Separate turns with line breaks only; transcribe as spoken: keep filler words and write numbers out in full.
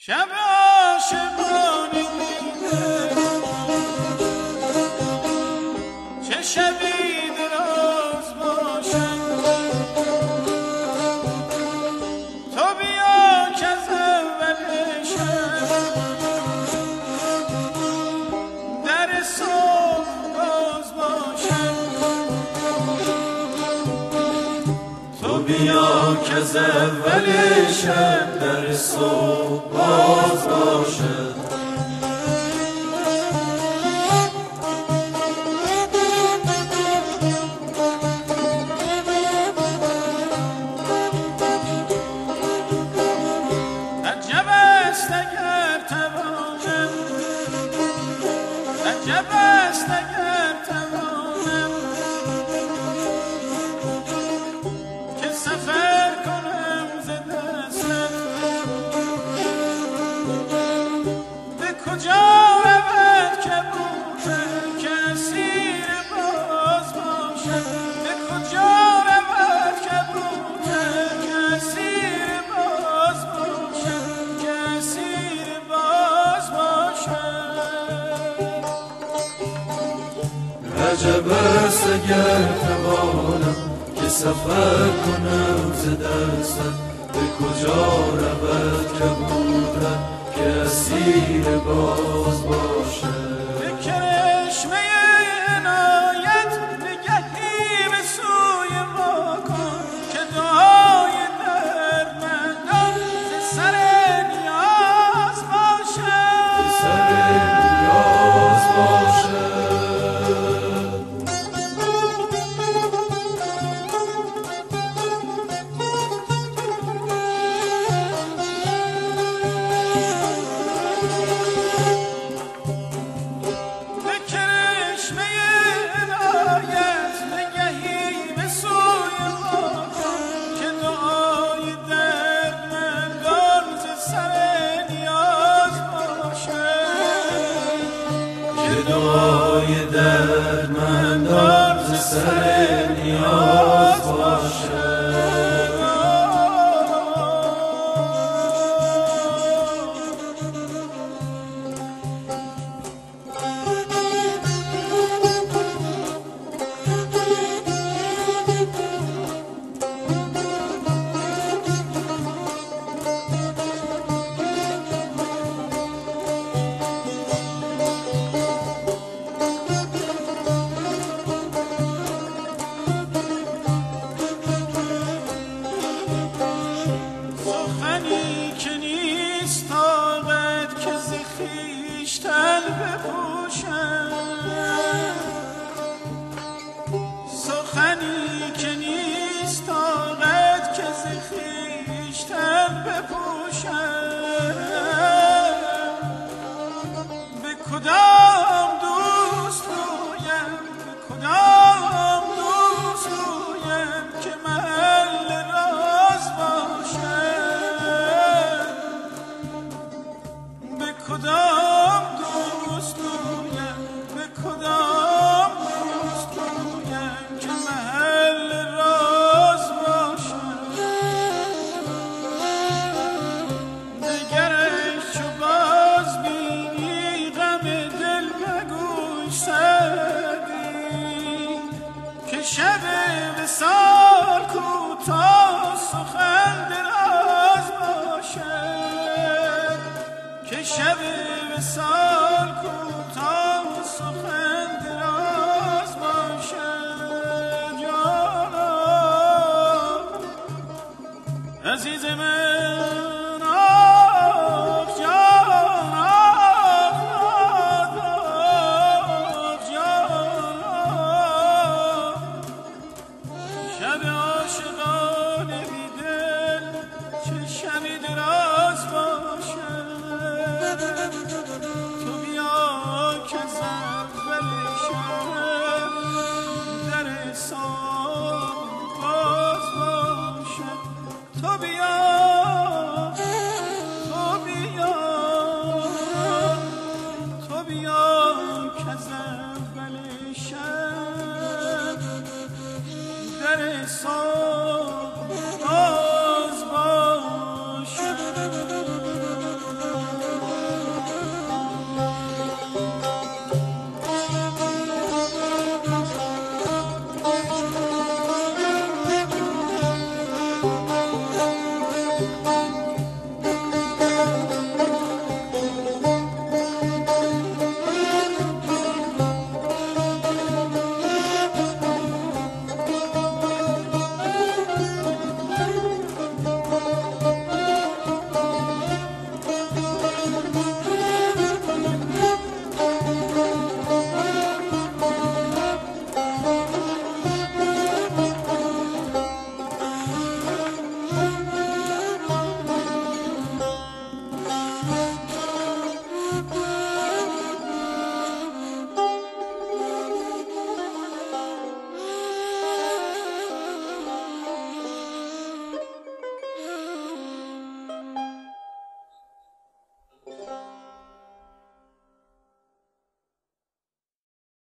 شب عاشقانه چه شبی دراز باشد، تو بیا که از اول شب در صبح باز باشد، تو بیا که از اول شب در صبح باز باشد. عجب است اگر توانم، عجب است اگر توانم که سفر کنم ز دستت، به کجا رود کبوتر که اسیر باز باشد، به کجا رود کبوتر که اسیر باز باشد، که اسیر باز باشد.
عجب است اگر توانم که سفر کنم ز دستت، به کجا رود کبوتر که اسیر باز باشد.
به کرشمه عنایت نگهی به سوی ما کن که دعای دردمندان ز سر نیاز باشد،
ز سر نیاز باشد.
دعای دردمندان ز سر نیاز باشد. خویشتن بپوشم، سخنی که نیست طاقت که ز خویشتن بپوشم، به کدام دوست رویم، به کدام دوست رویم که محل راز باشد، به کدام دوست رویم، به کدام دوست رویم که محل راز باشد. دگرش چو باز بینی غم دل مگوی سعدی که شب وصال کوتاه سخن دراز باشد، که شب وصال کوتاه سخن دراز باشد. جانا عزیز من